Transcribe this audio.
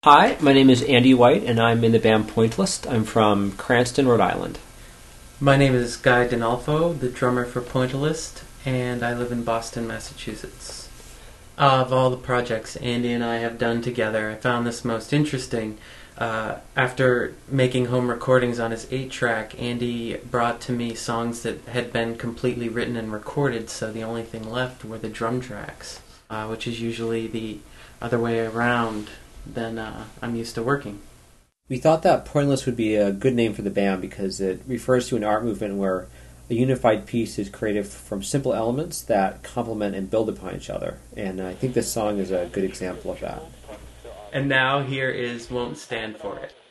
Hi, my name is Andy White, and I'm in the band Pointillist. I'm from Cranston, Rhode Island. My name is Guy D'Onofrio, the drummer for Pointillist, and I live in Boston, Massachusetts. Of all the projects Andy and I have done together, I found this most interesting. After making home recordings on his 8-track, Andy brought to me songs that had been completely written and recorded, so the only thing left were the drum tracks, which is usually the other way around than I'm used to working. We thought that Pointillist would be a good name for the band because it refers to an art movement where a unified piece is created from simple elements that complement and build upon each other. And I think this song is a good example of that. And now here is Won't Stand For It.